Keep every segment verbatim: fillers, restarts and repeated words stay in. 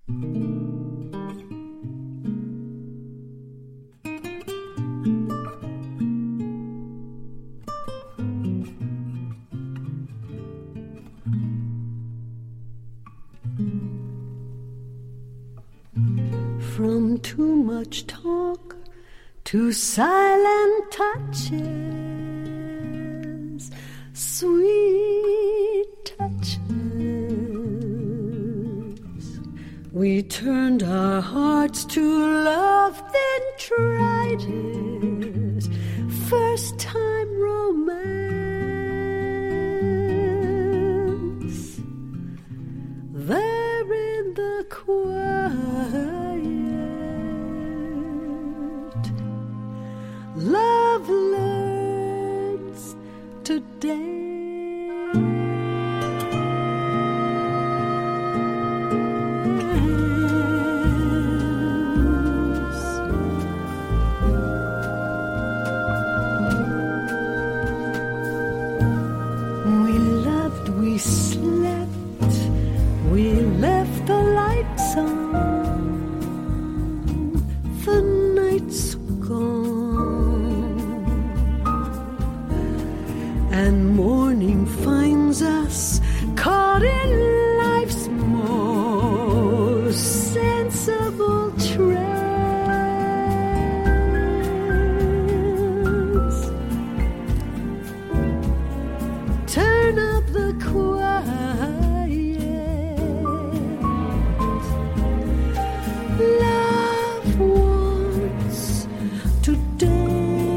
From too much talk to silent touches, sweet touches, we turned our hearts to love, then tried it, first time romance, there in the quiet. Love learns to dance. We loved, we slept, we left the lights on, the night's gone. And morning finds us caught in life's most sensible trance. Turn up the quiet. Love wants to dance.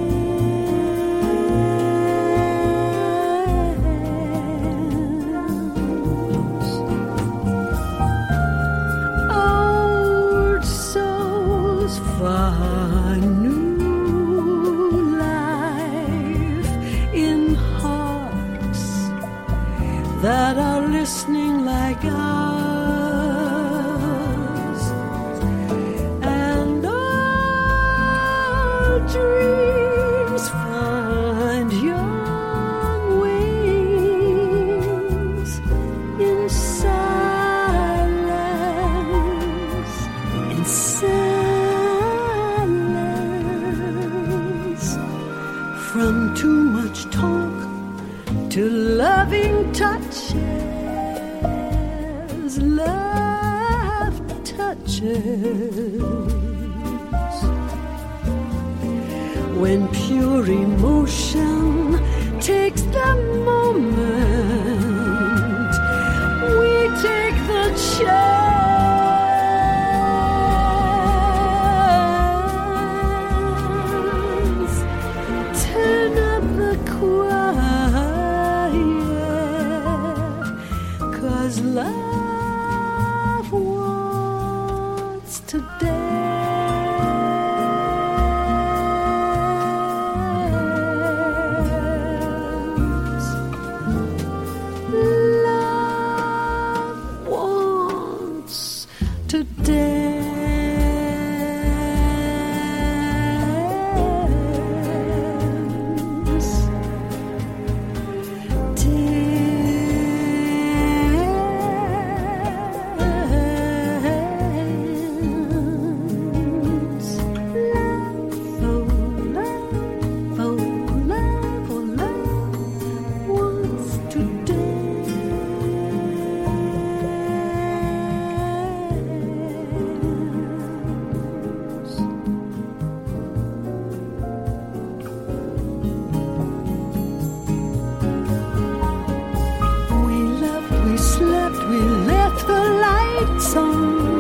Find new life in hearts that are listening like ours, and our dreams find young wings in silence, in silence. From too much talk to loving touches, love touches. When pure emotion takes the moment, we take the chance. Love wants to dance. Love wants to dance. We left the lights on.